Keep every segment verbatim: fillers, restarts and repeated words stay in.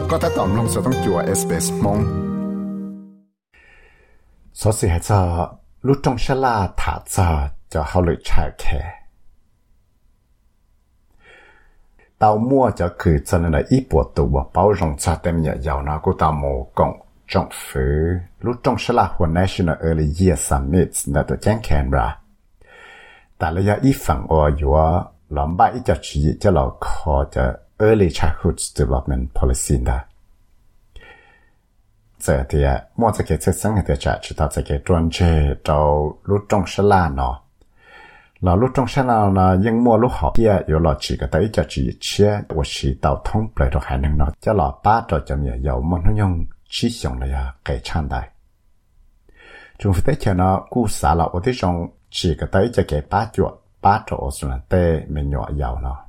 ก็ถ้าตอมลงสต้องจัว เอส บี เอส มงสอสิให้จะรู้จงฉลาดถาจะจะเขาเลยใช้แค่เตามั่วจะคือจะในอีปวดตัวเป้าจงจะเต็มเหยาวนะกูตามโมกงจงฝือรู้จงฉลาดหัว National Early Year Summit ในตัวแจ้งแคนบราแต่ระยะอีฝั่งออยู่ว่าหลอมบ้าอีจะชี้จะเราขอจะ Early Childhood Development Policy ได้เจอที่มั่วจะเกิดสิ่งที่จะชิดต่อจะเกิดจวนเจเรารู้จงฉลาดเนาะเรารู้จงฉลาดนะยังมั่วรู้หอบเที่ยอยู่หลอดฉีกแต่อีจะชี้เชี่ยว่าชี้เต่าท้องเปลือยตัวหายหนึ่งเนาะจะหลอป้าเราจะมี有มันต้อง用ชี้ส่งเลยอะเกิดชันได้จงฟิตเช่นนะกู้สาเราอุทิศจงฉีกแต่อีจะเกิดป้าจวดป้าโจสุนันเต้ไม่หย่อยาวเนาะ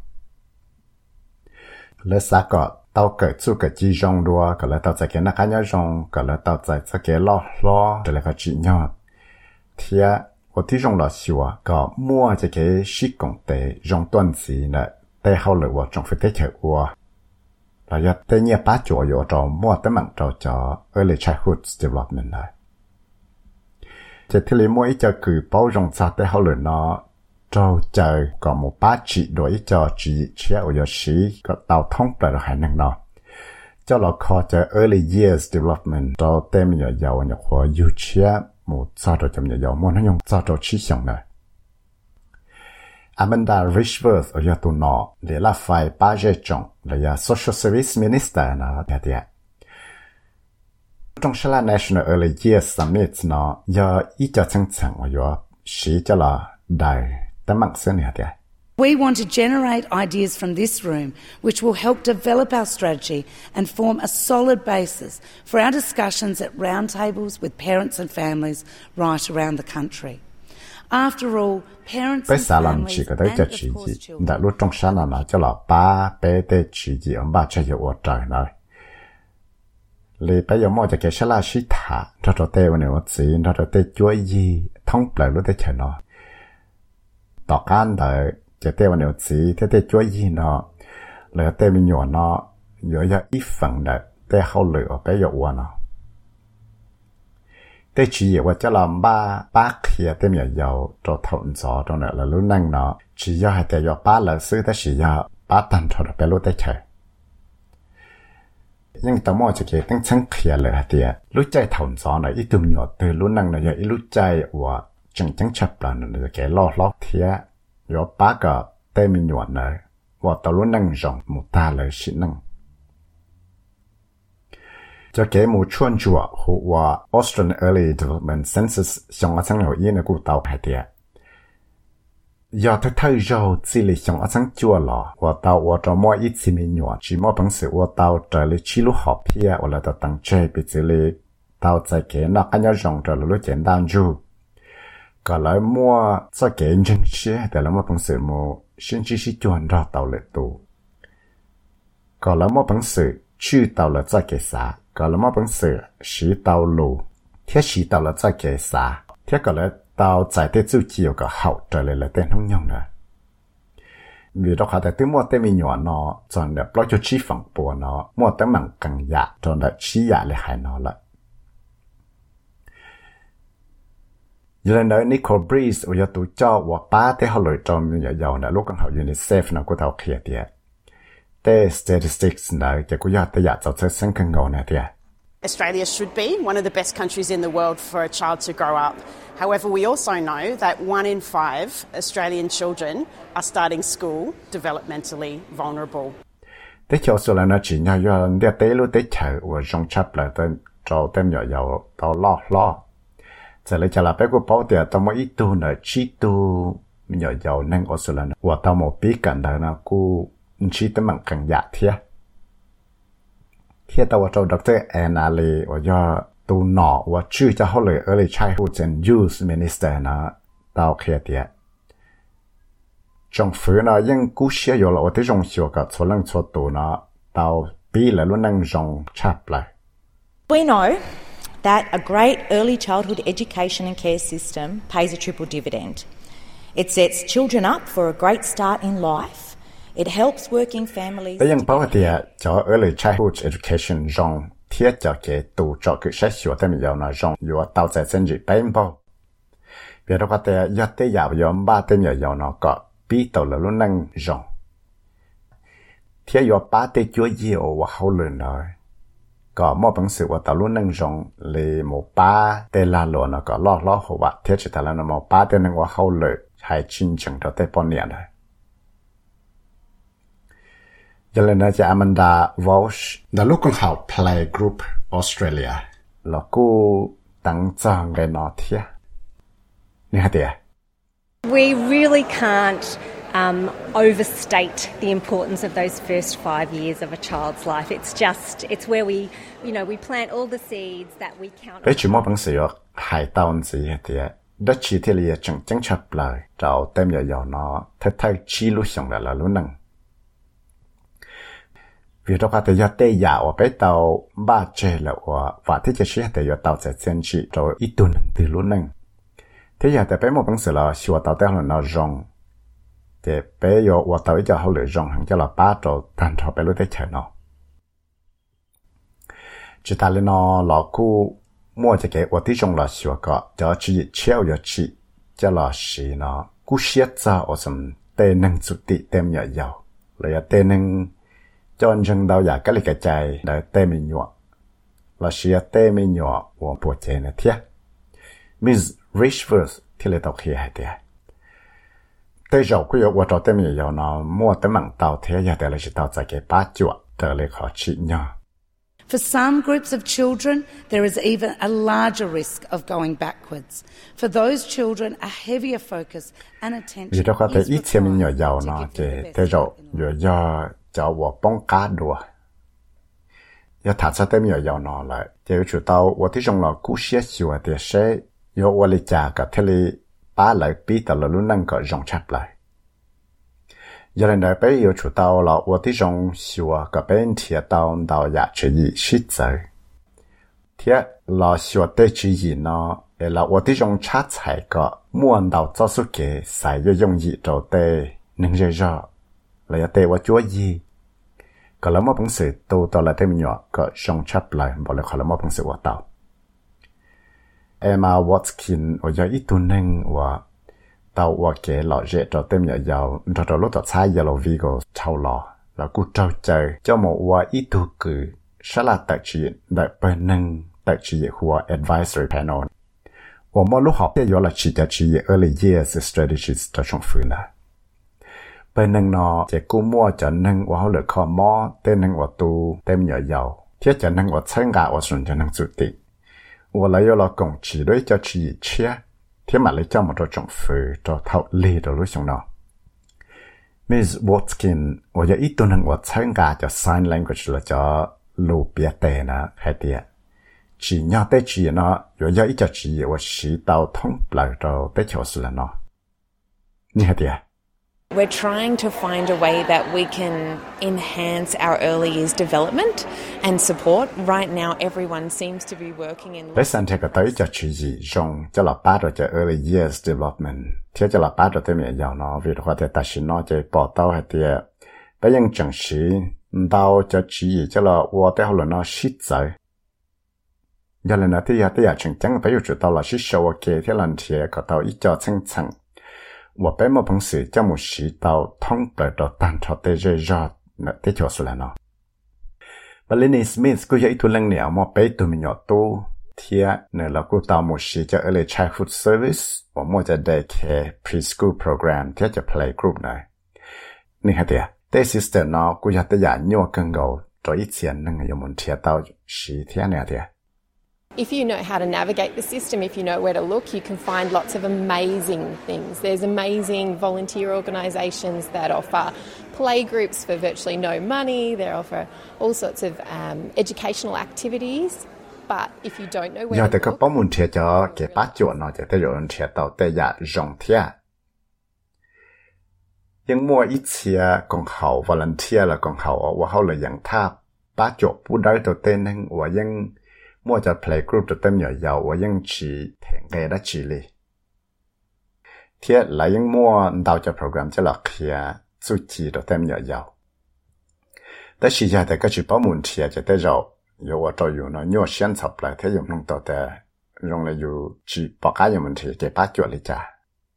เลสก็เต่าเกิดสู้กับจีจงดัวก็เลยเต่าจะเกิดนักการยจงก็เลยเต่าจะจะเกิดล้อล้อจะเลยก็จียอดเทียอุทิศจงหล่อชัวก็มั่วจะเกิดชิกงเตจงต้นสีเนี่ยเต้เขาเลยว่าจงฟิตเช่วัวเราจะเต้เนี่ยป้าจวดอยู่จงมั่วแต่มันเราจะ early childhood development ได้จะที่เลยมั่วอีจะคือเป้าจงจะเต้เขาเลยเนาะเราเจอก็หมู่ป้าจีโดยจะจีเชื่ออุยชีก็เต่าท้องเปล่าหายหนึ่งเนาะเจ้าเราขอเจอ early years development เราเต็มอยู่ยาวอย่างหัวยูเชื่อหมู่จ้าเราจำอยู่ยาวมั่วนั่งยงจ้าเราชี้ส่งเลยAmanda Richworth อุยตุนอเดี๋ยวละไฟป้าเจจงเลย social service minister นะเดี๋ยวเดี๋ยวตรงฉลาด National Early Years Summit เนาะยาอีจะจังจังอยู่ชี้เจ้าละได้ We want to generate ideas from this room which will help develop our strategy and form a solid basis for our discussions at roundtables with parents and families right around the country. After all, parents and families and, of course, children... đã lúc trong sáng nào cho là ba bé để chỉ gì ông bà chơi ở trời này. Lý bây giờ mỗi cái sẽ là sĩ thả, cho cho tê vào nữa gì, cho cho tê chúa gì, thông lại lúc tê chơi nó. Tỏ can đờiจะเต้วันเดียวสีเต้เต้ช่วยยีเนาะเหลือเต้มีหยวนเนาะเยอะแยะอีฝั่งเด็กเต้เข้าเหลือไปเยอะวันเนาะเต้ชี้ว่าจะลำบ้าป้าเขียเต้มีเยอะตัวถอนจอตรงนั้นแล้วรู้นั่งเนาะชี้ยาให้เต้ยอป้าเลยซื้อเต้ชี้ยาป้าตันถอดไปรู้เต้เฉยยังต่อมาจะเกิดตั้งชั้นเขียเลยเต้รู้ใจถอนจอหน่อยอีตุ่มหยดเต้รู้นั่งหน่อยอีรู้ใจว่าจังจังฉับหลังจะแกล้อล้อเทียยอป้าก็เต้มีหนวดเลยว่าตะลุนั่งจงหมู่ตาเลยชินั่งจะแกหมู่ชวนจัวหัว Australian Early Development Census ส่งอาสังเหล่ายีนกูเตาไผ่เดียยอดเท่าๆเราสิลิส่งอาสังจัวหล่อว่าเตาว่าจะมั่วอีสิมีหนวดจีมั่วบังสือว่าเตาจะเลยชิลุหอบเพียว่าเราจะตั้งใจไปสิลิเตาใจแกนักอันยาจงจะรู้เจนดังจูก็เลยมั่วจะเก่งจังเชี่ยแต่แล้วมั่วปังสือมั่วฉันชื่อชิจวนรอเตาเลยตูก็แล้วมั่วปังสือชื่อเตาเลยจะเกษาก็แล้วมั่วปังสือสีเตาลูเทียสีเตาเลยจะเกษาเทียก็เลยเตาใจเตจู่เกี่ยวกับเขาจะเลยเลยเต้นห้องยองเลยvì đó khá tại tiếng mua tên mình nhỏ nó chọn để block cho chi phẳng bùa nó mua tên bằng càng dạ chọn để chi dạ lại hại nó lại giờ này nói Nicole Breeze ở nhà tụi cho và ba thế họ lựa chọn như giàu này lúc còn học UNICEF nó có thảo kia thì thế statistics này chỉ có giờ tới giờ cho thấy sinh cần ngầu này thì Australia should be one of the best countries in the world for a child to grow up. However, we also know that one in five Australian children are starting school developmentally vulnerable. Thế cho số là nó chỉ nhau do để tế lúc tế chờ và trong chấp lại tên cho tên nhỏ giàu tao lo lo. Giờ lấy trả lại bé của bảo tiền tao mới ít tu nữa chi tu nhỏ giàu nên ở số là và tao một bí cảnh đó nó cứ chi tới bằng càng dạ thiệt. Thiệt tao cho doctor Anna Lee và do tu nọ và chưa cho họ lời early childhood and youth minister nó tao kia thiệt. Trong phía nó vẫn cú xia rồi là ở tới trong xio cả số lần số tu nó tao bí là luôn năng trong chap lại. We know that a great early childhood education and care system pays a triple dividend. It sets children up for a great start in life. It helps working families. Bây giờ bảo thì cho early childhood education rong thiết cho cái tụ cho cái sách sửa thêm nhiều nó rong yếu tạo ra sinh gì bên bao. Vì đó có thể yếu tế giáo yếu ba thêm nhiều nó có bị tàu là luôn năng rong. Thiết yếu ba tế chúa nhiều và hậu lửa nói. Có một bằng sự và tàu luôn năng rong là một ba tế là lửa nó có lo lo hậu bạc thiết chỉ ta là một ba tế năng và hậu lửa hay chính chẳng cho tế bọn niệm này. Giờ lên nói cho Amanda Walsh, là lúc con học Playgroup Australia, là cô tăng cho người nó thiệt. Nè hả tiệt? We really can't um, overstate the importance of those first five years of a child's life. It's just, it's where we, you know, we plant all the seeds that we count. Bây giờ một bằng sự hải tàu gì hả tiệt? Đó chỉ thì là chẳng chẳng chấp lời, trao tem giờ giờ nó thật thay chi lúc xong là là lúc năng. Vì đó có thể do tế giáo ở bế tàu ba chế là và thế chế sĩ thể do tàu sẽ chân trị rồi ít tuần từ lúc năng. Thế giờ thì bế một bằng sự là xua tàu tế là nó rong. Thì bế do và tàu ít cho hậu lửa rong hẳn cho là ba rồi thành cho bế lúc tế chế nó. Chỉ ta lên nó là khu mua cho cái và tí trong là xua có cho chỉ chéo cho chỉ cho là xí nó cú xiết ra ở xâm tế năng chút tị tem nhỏ dầu. Là tế năng cho chân đau giả cái cái chạy để tê mình nhọ là xia tê mình nhọ của bộ chế này thế Miss Richworth thì lại đọc hiểu hay thế tê dầu cái yếu của trò tê mình nhọ nó mua tê mảng tàu thế giờ để lại chỉ tàu chạy cái ba chuột để lại khó trị nhọ. For some groups of children, there is even a larger risk of going backwards. For those children, a heavier focus and attention vì đó có thể is ít xem mình nhỏ required giàu to nó give thì them the tê best dầu help in the do do cho vợ bóng cá đùa. Giờ thật sự tem nhỏ giàu nó lại thì chủ tàu và tí trong là cú xếp xíu thì sẽ do và lý trả cả thế lý ba lại bí tàu là luôn năng có rong chắp lại. Giờ lên đây bây giờ chủ tàu là và tí trong xíu cả bên thiệt tàu tàu giả chỉ ý xích giới. Thiệt là xíu tế chỉ ý nó là và tí trong chát chạy có muôn tàu cho số kế xài cho dùng ý trò tế nâng rơi rõ. Là tế và chúa gì. Có là một bằng sự tù tàu là thêm nhỏ có rong chắp lại bảo là có là một bằng sự của tàu. Emma Watkin ở dưới ít tu nâng và tàu và kế lọ rễ cho thêm nhỏ giàu cho cho lúc tàu xa yellow vigo thâu lọ là cú trâu chơi cho một và ít tu cử sẽ là đặc trị đại bên nâng đặc trị của advisory panel. Và một lúc học thì là chỉ đặc trị early years strategies cho trong phương này. Bên nâng nó chỉ cú mua cho nâng và hỗ lực khó mò tên nâng và tu tên nhỏ giàu thiết cho nâng và chân gà và xuân cho nâng chủ tịch và lấy là cộng chỉ đối cho chỉ chia thiết mà lấy cho một trò trọng phứ cho thạo lì đồ lúc xong nó Miss Watkin và giờ ít tu nâng và chân gà cho sign language là cho lù bia tệ nè hay tiệt chỉ nhau tế chỉ nó và giờ ít cho chỉ và sĩ tàu thông lại cho tế cho sự là nó như hay tiệt. We're trying to find a way that we can enhance our early years development and support. Right now, everyone seems to be working in... Bây giờ thì có tới cho chỉ gì dùng cho là bắt đầu cho early years development. Thế cho là bắt đầu tới mẹ giàu nó, vì có thể ta xin nó cho bỏ tàu hay thì bây giờ chẳng sĩ đau cho chỉ gì cho là vô tế hồ nó xích giới. Giờ lần này thì giờ thì giờ chẳng chẳng bây giờ chủ tàu là xích sâu ok thế lần thì có tàu ít cho chân chẳng. Và bé một bằng sự cho một sĩ tàu thông bởi đồ tàn cho tế rơi rõ nợ tế cho sự là nó. Và Lenny Smith cũng dạy thu lăng nẻo một bé tụi mình nhỏ tu thì nợ là cô tàu một sĩ cho Early Childhood Service và một cho Daycare Preschool Program thì cho Playgroup này. Nên hả tìa, tế sister nó cũng dạy tế giả nhô cân gầu rồi ít tiền nâng ở một thiệt tàu sĩ thì nè tìa. If you know how to navigate the system, if you know where to look, you can find lots of amazing things. There's amazing volunteer organisations that offer play groups for virtually no money. They offer all sorts of um, educational activities. But if you don't know where Giờ to thì có look... bóng muốn thiệt cho cái bát chuột nó chỉ tới rồi thiệt tàu tế giả rộng thiệt. Nhưng mua ít thiệt còn hậu volunteer là còn hậu và hậu là dạng tháp bát chuột bút đáy tàu tên nên và những mua cho playgroup cho tên nhỏ giàu và những chỉ thèn ghé đã chỉ li. Thiết là những mua đào cho program cho là kia suy chỉ đồ tem nhỏ giàu tới khi giờ thì cái chữ bảo muốn chia cho tới rồi yêu ở trong yêu nó nhiều xuyên sập lại thế dùng nông tạo để dùng là yêu chỉ bảo cái dùng mình thì để bắt chuột lại trả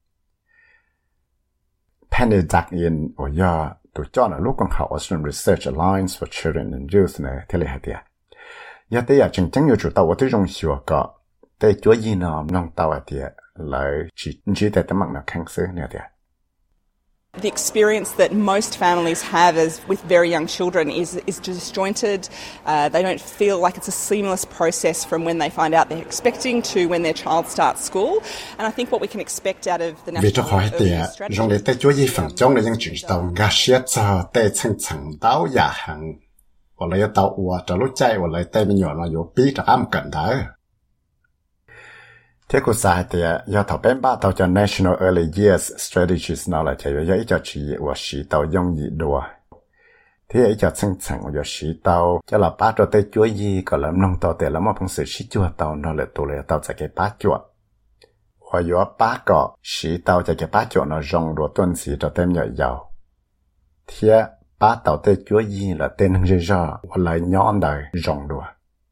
Penny Duck in ở giờ tụi cho nó lúc còn học Australian Research Alliance for Children and Youth này thế là thế giờ tới giờ chính chính yêu chủ tàu ở tới trong sửa có tới chỗ gì nó nông tạo ở thế lại chỉ chỉ để tấm bằng nó kháng sứ này thế The experience that most families have as with very young children is is disjointed. Uh, they don't feel like it's a seamless process from when they find out they're expecting to when their child starts school. And I think what we can expect out of the National Early Years Strategy. Trong tới chỗ gì phần trong là những chuyện tàu gà xếp cho tới层层刀呀hàng,或者要刀我这路在或者对面有那有比这am cần的。thế của xã thì do thảo bên ba tàu cho National Early Years Strategies nó là chỉ do ít cho chỉ và sĩ tàu dùng gì đùa thế ít cho chân thành và sĩ tàu cho là ba cho tới chuối gì còn làm nông tàu để làm một phong sự sĩ chua tàu nó là tụ lại tàu sẽ cái ba chuột và do ba cọ sĩ tàu cho cái ba chuột nó rong đùa tuần sĩ cho tem nhỏ giàu thế ba tàu tới chuối gì là tên hình ra và lại nhọn đời rong đùa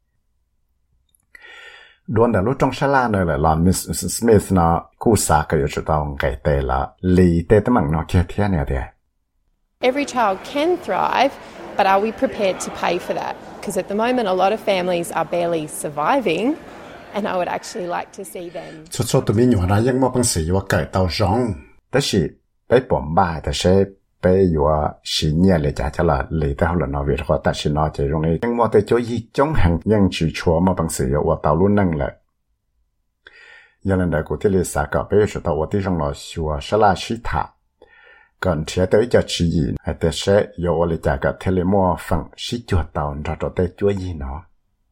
Đuôn đã lúc trong sala này là làm Miss Smith nó cú sa cái chỗ tao cái tệ là lì tệ tấm bằng nó kia thế này thế. Every child can thrive, but are we prepared to pay for that? Because at the moment, a lot of families are barely surviving, and I would actually like to see them. Cho cho tụi mình nhỏ ra những món bằng sự và cái tao rong. Đó là bé bom ba thì sẽ bé vừa xí nhẹ lại trả cho là lì tao là nó việc họ ta chỉ nói chỉ dùng này nhưng mà tới chỗ gì trong hàng những chữ chúa mà bằng sự và tao luôn năng lại giờ lần này của thế là xã cả bé cho tao ở trong nó xua sẽ là sĩ thả còn thế tới cho chỉ gì hay tới sẽ yêu lại trả cả thế là mua phần sĩ chúa tao ra cho tới chỗ gì nó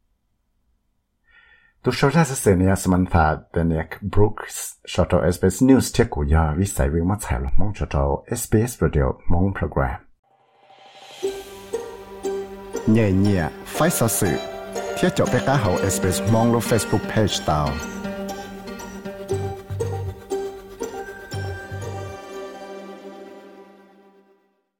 tu số ra sẽ này Samantha Beniak Brooks cho tao ét bê ét News thiết của giờ vì sai việc mất sai lắm mong cho tao ét bê ét Radio mong program nhẹ nhẹ phải sao sự thiết cho bé cá hậu ét bê ét mong lo Facebook page tao